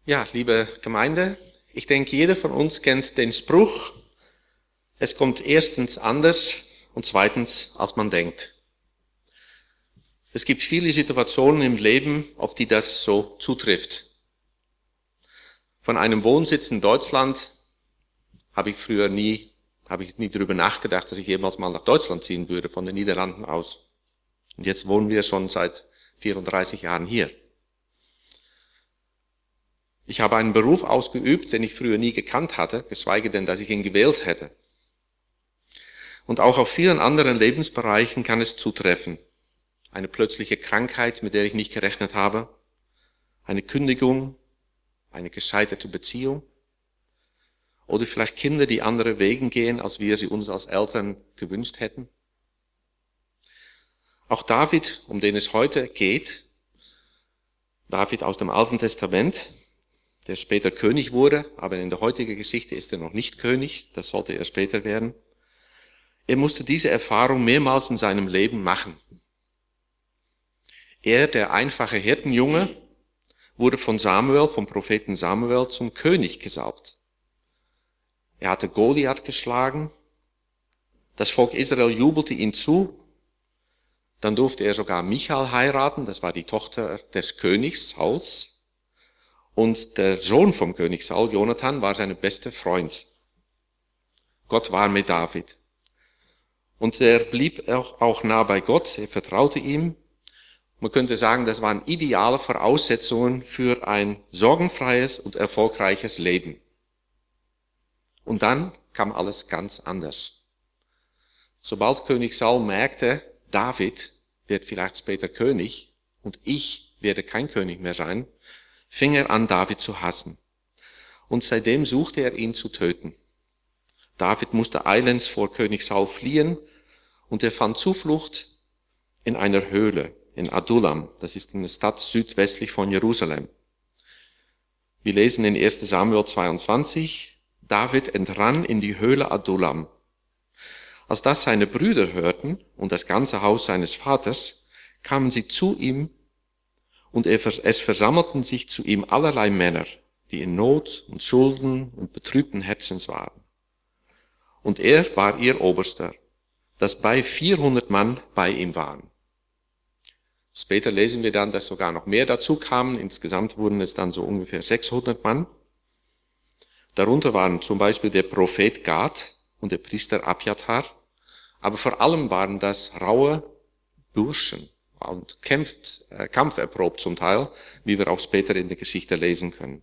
Ja, liebe Gemeinde, ich denke, jeder von uns kennt den Spruch, es kommt erstens anders und zweitens, als man denkt. Es gibt viele Situationen im Leben, auf die das so zutrifft. Von einem Wohnsitz in Deutschland habe ich nie darüber nachgedacht, dass ich jemals mal nach Deutschland ziehen würde, von den Niederlanden aus. Und jetzt wohnen wir schon seit 34 Jahren hier. Ich habe einen Beruf ausgeübt, den ich früher nie gekannt hatte, geschweige denn, dass ich ihn gewählt hätte. Und auch auf vielen anderen Lebensbereichen kann es zutreffen. Eine plötzliche Krankheit, mit der ich nicht gerechnet habe, eine Kündigung, eine gescheiterte Beziehung oder vielleicht Kinder, die andere Wegen gehen, als wir sie uns als Eltern gewünscht hätten. Auch David, um den es heute geht, David aus dem Alten Testament, der später König wurde, aber in der heutigen Geschichte ist er noch nicht König, das sollte er später werden. Er musste diese Erfahrung mehrmals in seinem Leben machen. Er, der einfache Hirtenjunge, wurde vom Propheten Samuel, zum König gesalbt. Er hatte Goliath geschlagen, das Volk Israel jubelte ihm zu, dann durfte er sogar Michal heiraten, das war die Tochter des Königs Sauls. Und der Sohn vom König Saul, Jonathan, war sein bester Freund. Gott war mit David. Und er blieb auch nah bei Gott, er vertraute ihm. Man könnte sagen, das waren ideale Voraussetzungen für ein sorgenfreies und erfolgreiches Leben. Und dann kam alles ganz anders. Sobald König Saul merkte, David wird vielleicht später König und ich werde kein König mehr sein, fing er an, David zu hassen. Und seitdem suchte er ihn zu töten. David musste eilends vor König Saul fliehen und er fand Zuflucht in einer Höhle in Adullam. Das ist eine Stadt südwestlich von Jerusalem. Wir lesen in 1. Samuel 22, David entrann in die Höhle Adullam. Als das seine Brüder hörten und das ganze Haus seines Vaters, kamen sie zu ihm und es versammelten sich zu ihm allerlei Männer, die in Not und Schulden und betrübten Herzens waren. Und er war ihr Oberster, dass bei 400 Mann bei ihm waren. Später lesen wir dann, dass sogar noch mehr dazu kamen. Insgesamt wurden es dann so ungefähr 600 Mann. Darunter waren zum Beispiel der Prophet Gad und der Priester Abjatar. Aber vor allem waren das raue Burschen und kampferprobt zum Teil, wie wir auch später in der Geschichte lesen können.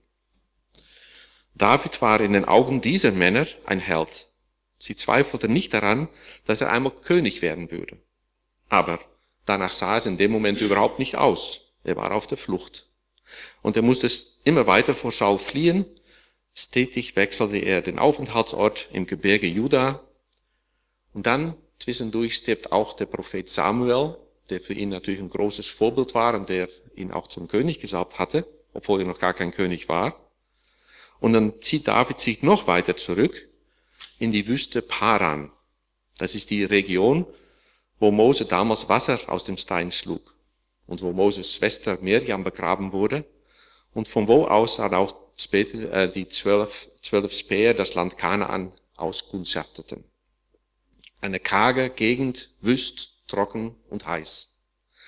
David war in den Augen dieser Männer ein Held. Sie zweifelten nicht daran, dass er einmal König werden würde. Aber danach sah es in dem Moment überhaupt nicht aus. Er war auf der Flucht. Und er musste immer weiter vor Saul fliehen. Stetig wechselte er den Aufenthaltsort im Gebirge Juda. Und dann zwischendurch stirbt auch der Prophet Samuel, der für ihn natürlich ein großes Vorbild war und der ihn auch zum König gesalbt hatte, obwohl er noch gar kein König war. Und dann zieht David sich noch weiter zurück in die Wüste Paran. Das ist die Region, wo Mose damals Wasser aus dem Stein schlug und wo Moses Schwester Mirjam begraben wurde und von wo aus dann auch später die 12 Späher das Land Kanaan auskundschafteten. Eine karge Gegend, wüst, trocken und heiß.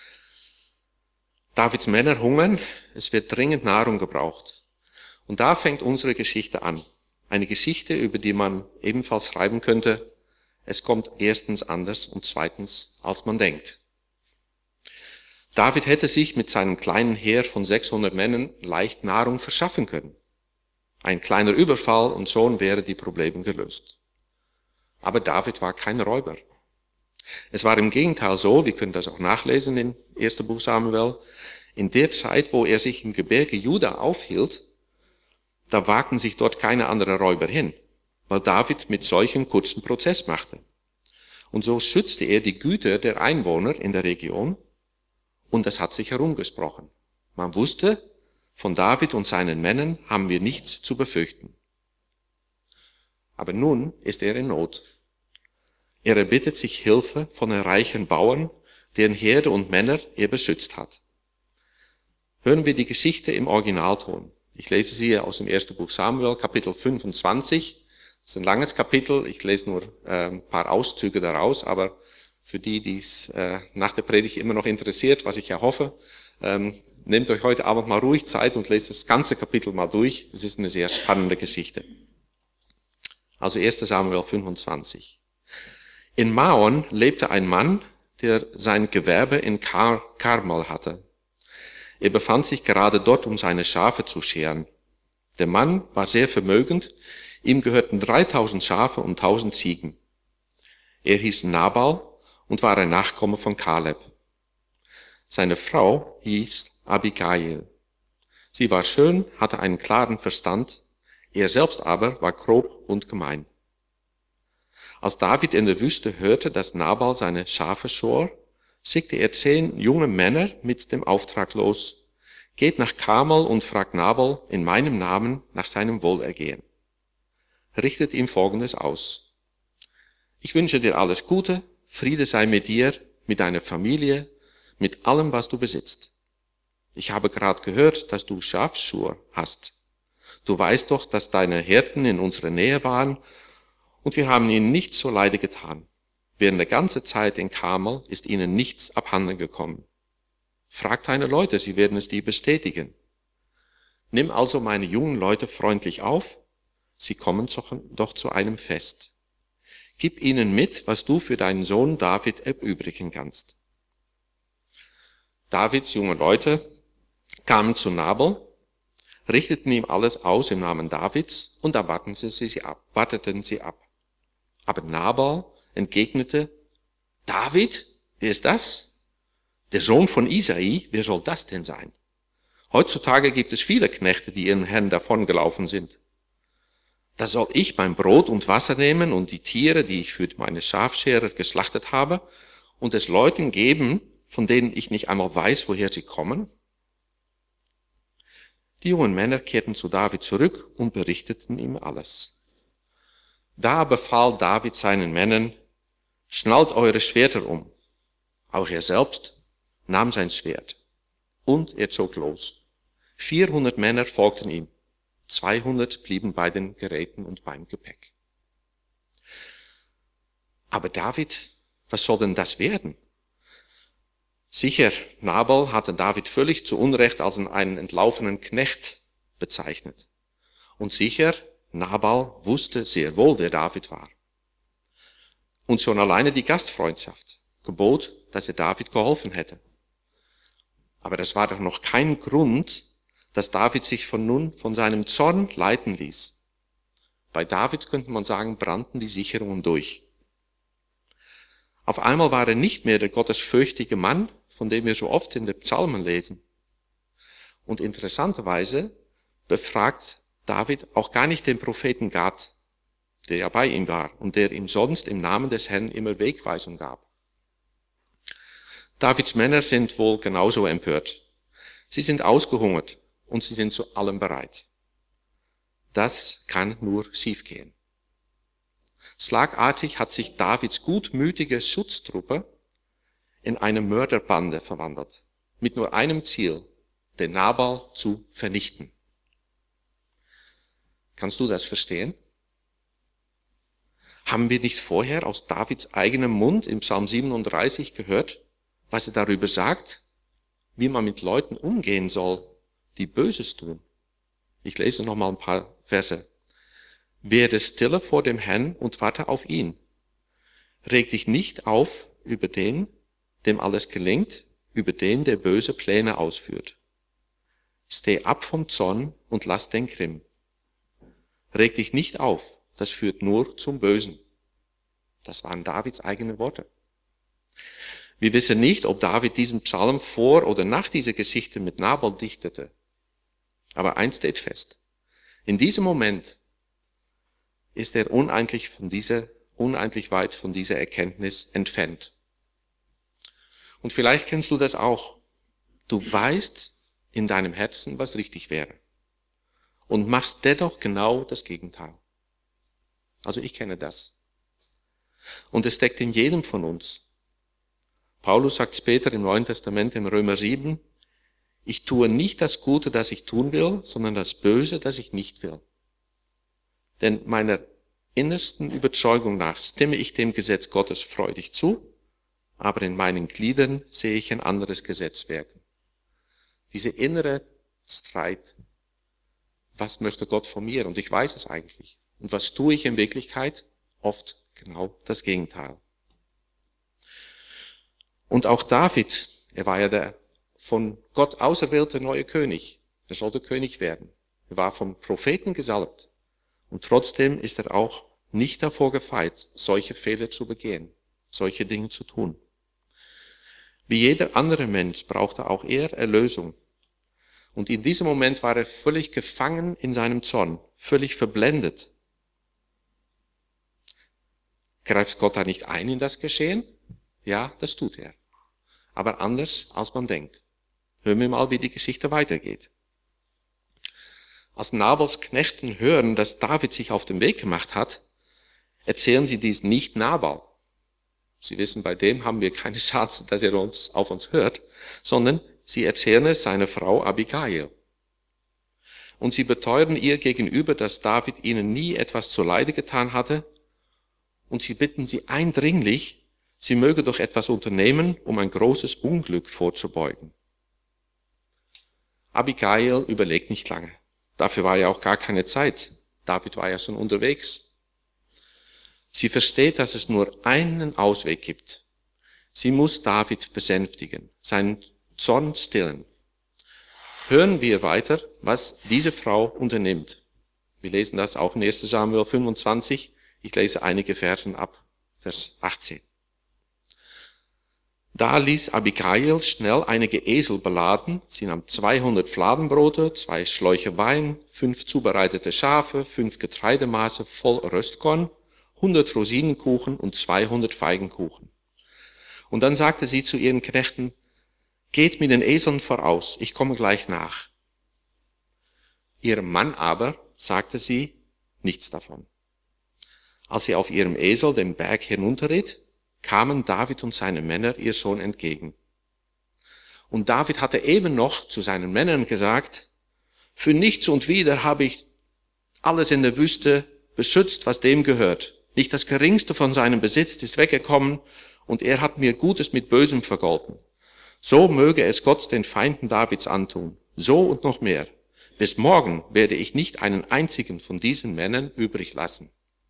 Davids Männer hungern, es wird dringend Nahrung gebraucht. Und da fängt unsere Geschichte an. Eine Geschichte, über die man ebenfalls schreiben könnte, es kommt erstens anders und zweitens, als man denkt. David hätte sich mit seinem kleinen Heer von 600 Männern leicht Nahrung verschaffen können. Ein kleiner Überfall und schon wäre die Probleme gelöst. Aber David war kein Räuber. Es war im Gegenteil so, wir können das auch nachlesen im 1. Buch Samuel, in der Zeit, wo er sich im Gebirge Juda aufhielt, da wagten sich dort keine anderen Räuber hin, weil David mit solchen kurzen Prozess machte. Und so schützte er die Güter der Einwohner in der Region und das hat sich herumgesprochen. Man wusste, von David und seinen Männern haben wir nichts zu befürchten. Aber nun ist er in Not. Er erbittet sich Hilfe von einem reichen Bauern, deren Herde und Männer er beschützt hat. Hören wir die Geschichte im Originalton. Ich lese sie aus dem ersten Buch Samuel, Kapitel 25. Das ist ein langes Kapitel, ich lese nur ein paar Auszüge daraus, aber für die es nach der Predigt immer noch interessiert, was ich ja hoffe, nehmt euch heute Abend mal ruhig Zeit und lest das ganze Kapitel mal durch. Es ist eine sehr spannende Geschichte. Also 1. Samuel 25. In Maon lebte ein Mann, der sein Gewerbe in Karmel hatte. Er befand sich gerade dort, um seine Schafe zu scheren. Der Mann war sehr vermögend, ihm gehörten 3000 Schafe und 1000 Ziegen. Er hieß Nabal und war ein Nachkomme von Kaleb. Seine Frau hieß Abigail. Sie war schön, hatte einen klaren Verstand, er selbst aber war grob und gemein. Als David in der Wüste hörte, dass Nabal seine Schafe schor, schickte er 10 junge Männer mit dem Auftrag los: Geht nach Karmel und fragt Nabal in meinem Namen nach seinem Wohlergehen. Richtet ihm Folgendes aus: Ich wünsche dir alles Gute, Friede sei mit dir, mit deiner Familie, mit allem, was du besitzt. Ich habe gerade gehört, dass du Schafschur hast. Du weißt doch, dass deine Hirten in unserer Nähe waren und wir haben ihnen nichts so Leide getan. Während der ganzen Zeit in Karmel ist ihnen nichts abhanden gekommen. Frag deine Leute, sie werden es dir bestätigen. Nimm also meine jungen Leute freundlich auf, sie kommen doch zu einem Fest. Gib ihnen mit, was du für deinen Sohn David erübrigen kannst. Davids junge Leute kamen zu Nabal, richteten ihm alles aus im Namen Davids und da warteten sie ab. Aber Nabal entgegnete: David, wer ist das? Der Sohn von Isai, wer soll das denn sein? Heutzutage gibt es viele Knechte, die ihren Herrn davongelaufen sind. Da soll ich mein Brot und Wasser nehmen und die Tiere, die ich für meine Schafscherer geschlachtet habe, und es Leuten geben, von denen ich nicht einmal weiß, woher sie kommen? Die jungen Männer kehrten zu David zurück und berichteten ihm alles. Da befahl David seinen Männern: Schnallt eure Schwerter um. Auch er selbst nahm sein Schwert und er zog los. 400 Männer folgten ihm, 200 blieben bei den Geräten und beim Gepäck. Aber David, was soll denn das werden? Sicher, Nabal hatte David völlig zu Unrecht als einen entlaufenen Knecht bezeichnet. Und sicher, Nabal wusste sehr wohl, wer David war. Und schon alleine die Gastfreundschaft gebot, dass er David geholfen hätte. Aber das war doch noch kein Grund, dass David sich von seinem Zorn leiten ließ. Bei David könnte man sagen, brannten die Sicherungen durch. Auf einmal war er nicht mehr der gottesfürchtige Mann, von dem wir so oft in den Psalmen lesen. Und interessanterweise befragt David auch gar nicht den Propheten Gad, der ja bei ihm war und der ihm sonst im Namen des Herrn immer Wegweisung gab. Davids Männer sind wohl genauso empört. Sie sind ausgehungert und sie sind zu allem bereit. Das kann nur schiefgehen. Schlagartig hat sich Davids gutmütige Schutztruppe in eine Mörderbande verwandelt, mit nur einem Ziel, den Nabal zu vernichten. Kannst du das verstehen? Haben wir nicht vorher aus Davids eigenem Mund im Psalm 37 gehört, was er darüber sagt, wie man mit Leuten umgehen soll, die Böses tun? Ich lese noch mal ein paar Verse. Werde stille vor dem Herrn und warte auf ihn. Reg dich nicht auf über den, dem alles gelingt, über den, der böse Pläne ausführt. Steh ab vom Zorn und lass den Grimm. Reg dich nicht auf, das führt nur zum Bösen. Das waren Davids eigene Worte. Wir wissen nicht, ob David diesen Psalm vor oder nach dieser Geschichte mit Nabal dichtete. Aber eins steht fest. In diesem Moment ist er unendlich weit von dieser Erkenntnis entfernt. Und vielleicht kennst du das auch. Du weißt in deinem Herzen, was richtig wäre. Und machst dennoch genau das Gegenteil. Also ich kenne das. Und es steckt in jedem von uns. Paulus sagt später im Neuen Testament im Römer 7, Ich tue nicht das Gute, das ich tun will, sondern das Böse, das ich nicht will. Denn meiner innersten Überzeugung nach stimme ich dem Gesetz Gottes freudig zu, aber in meinen Gliedern sehe ich ein anderes Gesetz wirken. Diese innere Streit, was möchte Gott von mir? Und ich weiß es eigentlich. Und was tue ich in Wirklichkeit? Oft genau das Gegenteil. Und auch David, er war ja der von Gott auserwählte neue König. Er sollte König werden. Er war vom Propheten gesalbt. Und trotzdem ist er auch nicht davor gefeit, solche Fehler zu begehen, solche Dinge zu tun. Wie jeder andere Mensch brauchte auch er Erlösung. Und in diesem Moment war er völlig gefangen in seinem Zorn, völlig verblendet. Greift Gott da nicht ein in das Geschehen? Ja, das tut er. Aber anders, als man denkt. Hören wir mal, wie die Geschichte weitergeht. Als Nabals Knechten hören, dass David sich auf den Weg gemacht hat, erzählen sie dies nicht Nabal. Sie wissen, bei dem haben wir keine Chance, dass er auf uns hört, sondern sie erzählen es seiner Frau Abigail. Und sie beteuern ihr gegenüber, dass David ihnen nie etwas zuleide getan hatte, und sie bitten sie eindringlich, sie möge doch etwas unternehmen, um ein großes Unglück vorzubeugen. Abigail überlegt nicht lange. Dafür war ja auch gar keine Zeit. David war ja schon unterwegs. Sie versteht, dass es nur einen Ausweg gibt. Sie muss David besänftigen, seinen Zorn stillen. Hören wir weiter, was diese Frau unternimmt. Wir lesen das auch in 1. Samuel 25. Ich lese einige Versen ab, Vers 18. Da ließ Abigail schnell einige Esel beladen. Sie nahm 200 Fladenbrote, 2 Schläuche Wein, 5 zubereitete Schafe, 5 Getreidemaße voll Röstkorn, 100 Rosinenkuchen und 200 Feigenkuchen. Und dann sagte sie zu ihren Knechten, geht mit den Eseln voraus, ich komme gleich nach. Ihrem Mann aber sagte sie nichts davon. Als sie auf ihrem Esel den Berg hinunterritt, kamen David und seine Männer ihr Sohn entgegen. Und David hatte eben noch zu seinen Männern gesagt, für nichts und wieder habe ich alles in der Wüste beschützt, was dem gehört. Nicht das Geringste von seinem Besitz ist weggekommen und er hat mir Gutes mit Bösem vergolten. So möge es Gott den Feinden Davids antun, so und noch mehr. Bis morgen werde ich nicht einen einzigen von diesen Männern übrig lassen.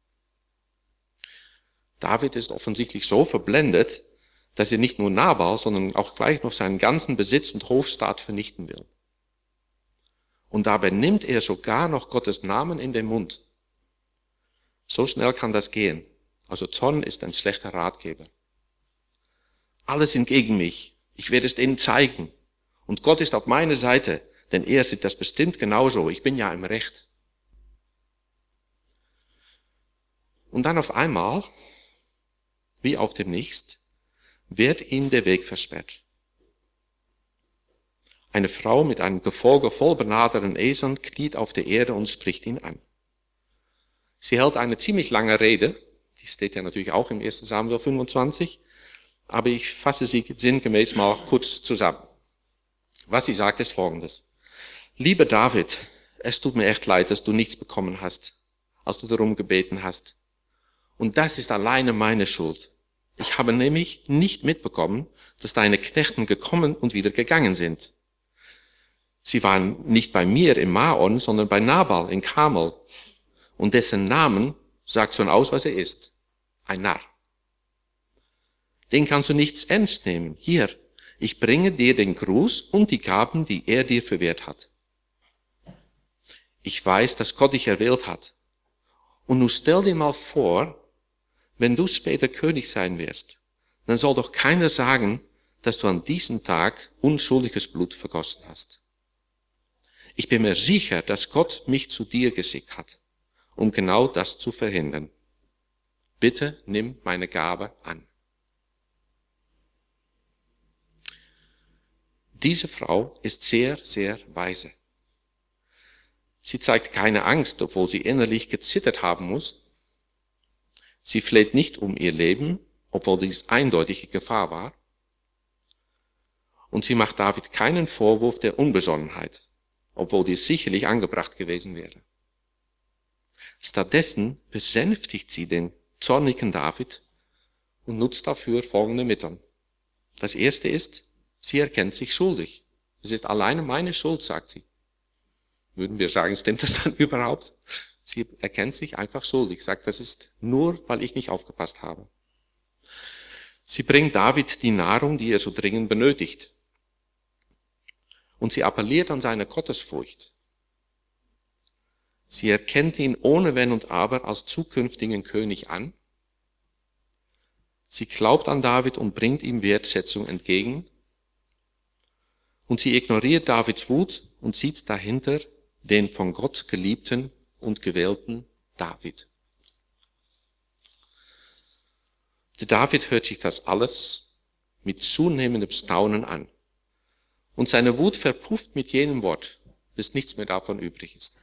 David ist offensichtlich so verblendet, dass er nicht nur Nabal, sondern auch gleich noch seinen ganzen Besitz und Hofstaat vernichten will. Und dabei nimmt er sogar noch Gottes Namen in den Mund. So schnell kann das gehen. Also Zorn ist ein schlechter Ratgeber. Alle sind gegen mich. Ich werde es denen zeigen. Und Gott ist auf meiner Seite, denn er sieht das bestimmt genauso. Ich bin ja im Recht. Und dann auf einmal, wie auf dem Nichts, wird ihm der Weg versperrt. Eine Frau mit einem Gefolge voll benaderten Eseln kniet auf der Erde und spricht ihn an. Sie hält eine ziemlich lange Rede, die steht ja natürlich auch im 1. Samuel 25, aber ich fasse sie sinngemäß mal kurz zusammen. Was sie sagt, ist Folgendes. Lieber David, es tut mir echt leid, dass du nichts bekommen hast, als du darum gebeten hast. Und das ist alleine meine Schuld. Ich habe nämlich nicht mitbekommen, dass deine Knechten gekommen und wieder gegangen sind. Sie waren nicht bei mir im Maon, sondern bei Nabal in Karmel. Und dessen Namen sagt schon aus, was er ist. Ein Narr. Den kannst du nichts ernst nehmen. Hier, ich bringe dir den Gruß und die Gaben, die er dir verwehrt hat. Ich weiß, dass Gott dich erwählt hat. Und nun stell dir mal vor, wenn du später König sein wirst, dann soll doch keiner sagen, dass du an diesem Tag unschuldiges Blut vergossen hast. Ich bin mir sicher, dass Gott mich zu dir geschickt hat, um genau das zu verhindern. Bitte nimm meine Gabe an. Diese Frau ist sehr, sehr weise. Sie zeigt keine Angst, obwohl sie innerlich gezittert haben muss. Sie fleht nicht um ihr Leben, obwohl dies eindeutige Gefahr war. Und sie macht David keinen Vorwurf der Unbesonnenheit, obwohl dies sicherlich angebracht gewesen wäre. Stattdessen besänftigt sie den zornigen David und nutzt dafür folgende Mittel. Das erste ist, sie erkennt sich schuldig. Es ist alleine meine Schuld, sagt sie. Würden wir sagen, stimmt das dann überhaupt? Sie erkennt sich einfach schuldig, sagt, das ist nur, weil ich nicht aufgepasst habe. Sie bringt David die Nahrung, die er so dringend benötigt. Und sie appelliert an seine Gottesfurcht. Sie erkennt ihn ohne Wenn und Aber als zukünftigen König an. Sie glaubt an David und bringt ihm Wertschätzung entgegen. Und sie ignoriert Davids Wut und sieht dahinter den von Gott geliebten und gewählten David. Der David hört sich das alles mit zunehmendem Staunen an. Und seine Wut verpufft mit jenem Wort, bis nichts mehr davon übrig ist.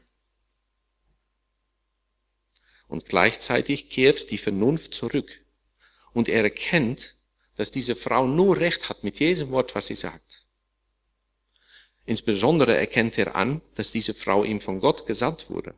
Und gleichzeitig kehrt die Vernunft zurück. Und er erkennt, dass diese Frau nur recht hat mit jedem Wort, was sie sagt. Insbesondere erkennt er an, dass diese Frau ihm von Gott gesandt wurde.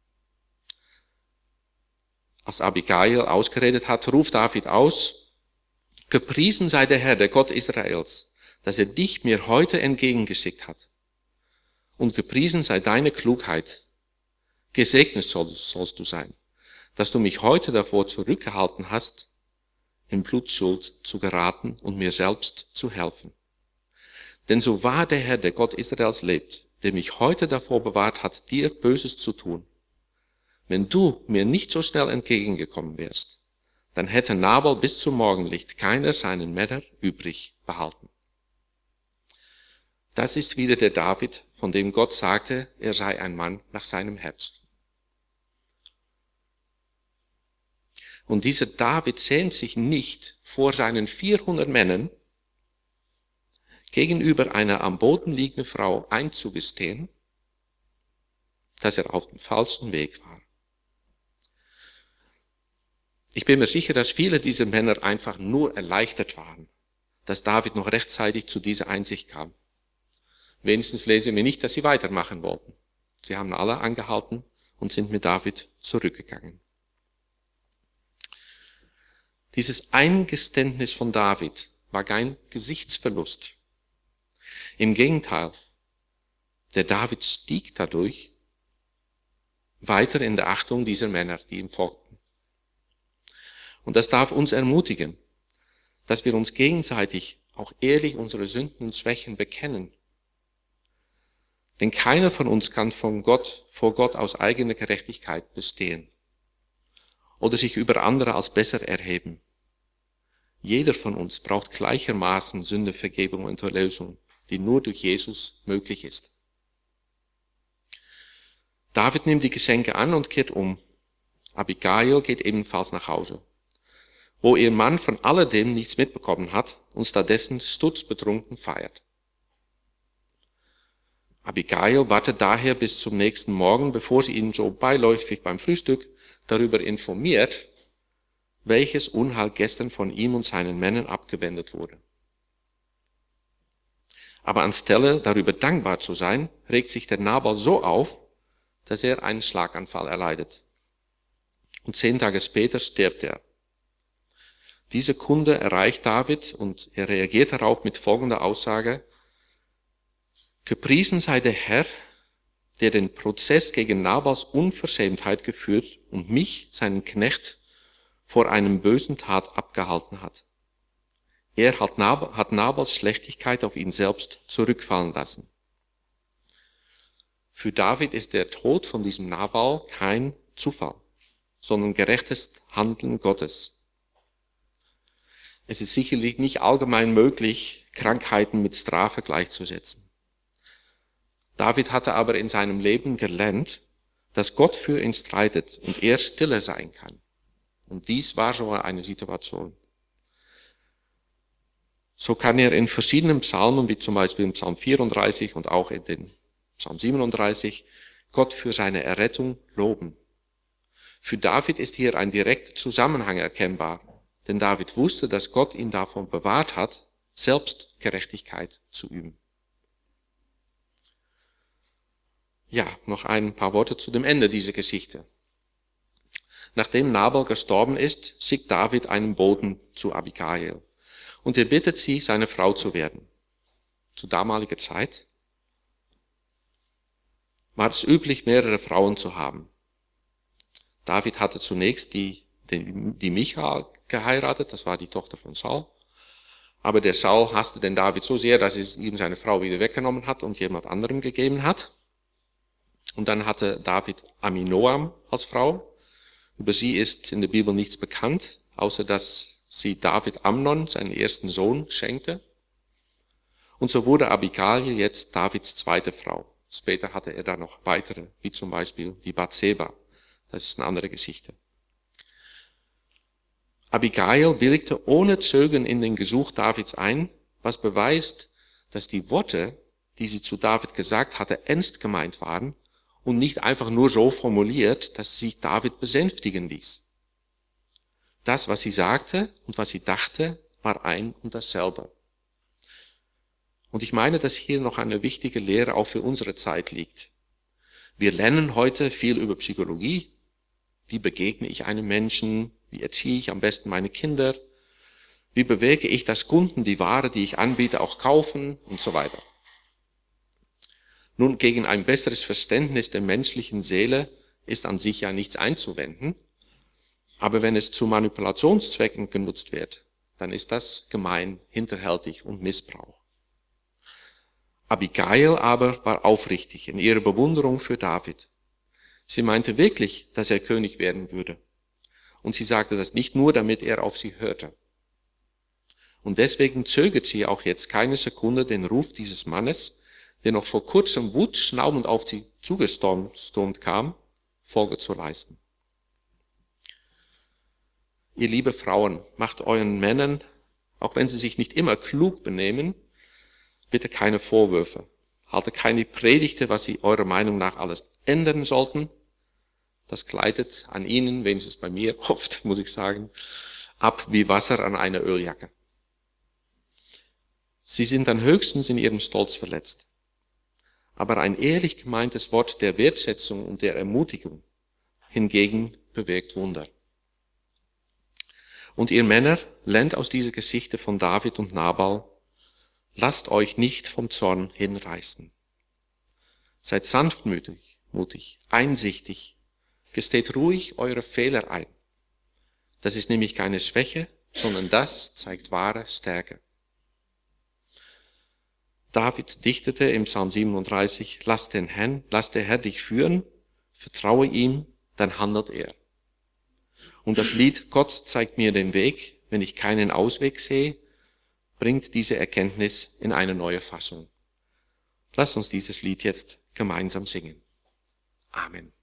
Als Abigail ausgeredet hat, ruft David aus, gepriesen sei der Herr, der Gott Israels, dass er dich mir heute entgegengeschickt hat. Und gepriesen sei deine Klugheit. Gesegnet sollst du sein, dass du mich heute davor zurückgehalten hast, in Blutschuld zu geraten und mir selbst zu helfen. Denn so wahr der Herr, der Gott Israels lebt, der mich heute davor bewahrt hat, dir Böses zu tun. Wenn du mir nicht so schnell entgegengekommen wärst, dann hätte Nabal bis zum Morgenlicht keiner seinen Männer übrig behalten. Das ist wieder der David, von dem Gott sagte, er sei ein Mann nach seinem Herzen. Und dieser David schämt sich nicht, vor seinen 400 Männern gegenüber einer am Boden liegenden Frau einzugestehen, dass er auf dem falschen Weg war. Ich bin mir sicher, dass viele dieser Männer einfach nur erleichtert waren, dass David noch rechtzeitig zu dieser Einsicht kam. Wenigstens lesen wir nicht, dass sie weitermachen wollten. Sie haben alle angehalten und sind mit David zurückgegangen. Dieses Eingeständnis von David war kein Gesichtsverlust. Im Gegenteil, der David stieg dadurch weiter in der Achtung dieser Männer, die ihm folgten. Und das darf uns ermutigen, dass wir uns gegenseitig auch ehrlich unsere Sünden und Schwächen bekennen. Denn keiner von uns kann vor Gott aus eigener Gerechtigkeit bestehen oder sich über andere als besser erheben. Jeder von uns braucht gleichermaßen Sündevergebung und Erlösung, die nur durch Jesus möglich ist. David nimmt die Geschenke an und kehrt um. Abigail geht ebenfalls nach Hause, wo ihr Mann von alledem nichts mitbekommen hat und stattdessen sturzbetrunken feiert. Abigail wartet daher bis zum nächsten Morgen, bevor sie ihn so beiläufig beim Frühstück darüber informiert, welches Unheil gestern von ihm und seinen Männern abgewendet wurde. Aber anstelle darüber dankbar zu sein, regt sich der Nabal so auf, dass er einen Schlaganfall erleidet. Und 10 Tage später stirbt er. Diese Kunde erreicht David und er reagiert darauf mit folgender Aussage: Gepriesen sei der Herr, der den Prozess gegen Nabals Unverschämtheit geführt und mich, seinen Knecht, vor einem bösen Tat abgehalten hat. Er hat Nabals Schlechtigkeit auf ihn selbst zurückfallen lassen. Für David ist der Tod von diesem Nabal kein Zufall, sondern gerechtes Handeln Gottes. Es ist sicherlich nicht allgemein möglich, Krankheiten mit Strafe gleichzusetzen. David hatte aber in seinem Leben gelernt, dass Gott für ihn streitet und er stille sein kann. Und dies war so eine Situation. So kann er in verschiedenen Psalmen, wie zum Beispiel im Psalm 34 und auch in den Psalm 37, Gott für seine Errettung loben. Für David ist hier ein direkter Zusammenhang erkennbar, denn David wusste, dass Gott ihn davon bewahrt hat, Selbstgerechtigkeit zu üben. Ja, noch ein paar Worte zu dem Ende dieser Geschichte. Nachdem Nabal gestorben ist, schickt David einen Boten zu Abigail und er bittet sie, seine Frau zu werden. Zu damaliger Zeit war es üblich, mehrere Frauen zu haben. David hatte zunächst die Michal geheiratet, das war die Tochter von Saul. Aber der Saul hasste den David so sehr, dass er ihm seine Frau wieder weggenommen hat und jemand anderem gegeben hat. Und dann hatte David Aminoam als Frau. Über sie ist in der Bibel nichts bekannt, außer dass sie David Amnon, seinen ersten Sohn, schenkte. Und so wurde Abigail jetzt Davids zweite Frau. Später hatte er da noch weitere, wie zum Beispiel die Bathseba. Das ist eine andere Geschichte. Abigail willigte ohne Zögern in den Gesuch Davids ein, was beweist, dass die Worte, die sie zu David gesagt hatte, ernst gemeint waren und nicht einfach nur so formuliert, dass sie David besänftigen ließ. Das, was sie sagte und was sie dachte, war ein und dasselbe. Und ich meine, dass hier noch eine wichtige Lehre auch für unsere Zeit liegt. Wir lernen heute viel über Psychologie. Wie begegne ich einem Menschen? Wie erziehe ich am besten meine Kinder? Wie bewege ich, dass Kunden die Ware, die ich anbiete, auch kaufen und so weiter? Nun, gegen ein besseres Verständnis der menschlichen Seele ist an sich ja nichts einzuwenden. Aber wenn es zu Manipulationszwecken genutzt wird, dann ist das gemein, hinterhältig und Missbrauch. Abigail aber war aufrichtig in ihrer Bewunderung für David. Sie meinte wirklich, dass er König werden würde. Und sie sagte das nicht nur, damit er auf sie hörte. Und deswegen zögert sie auch jetzt keine Sekunde, den Ruf dieses Mannes, der noch vor kurzem wutschnaubend auf sie zugestürmt kam, Folge zu leisten. Ihr liebe Frauen, macht euren Männern, auch wenn sie sich nicht immer klug benehmen, bitte keine Vorwürfe. Halte keine Predigte, was sie eurer Meinung nach alles ändern sollten. Das gleitet an ihnen, wenigstens bei mir oft, muss ich sagen, ab wie Wasser an einer Öljacke. Sie sind dann höchstens in ihrem Stolz verletzt. Aber ein ehrlich gemeintes Wort der Wertschätzung und der Ermutigung hingegen bewirkt Wunder. Und ihr Männer, lernt aus dieser Geschichte von David und Nabal, lasst euch nicht vom Zorn hinreißen. Seid sanftmütig, einsichtig, gesteht ruhig eure Fehler ein. Das ist nämlich keine Schwäche, sondern das zeigt wahre Stärke. David dichtete im Psalm 37, lass der Herr dich führen, vertraue ihm, dann handelt er. Und das Lied Gott zeigt mir den Weg, wenn ich keinen Ausweg sehe, bringt diese Erkenntnis in eine neue Fassung. Lasst uns dieses Lied jetzt gemeinsam singen. Amen.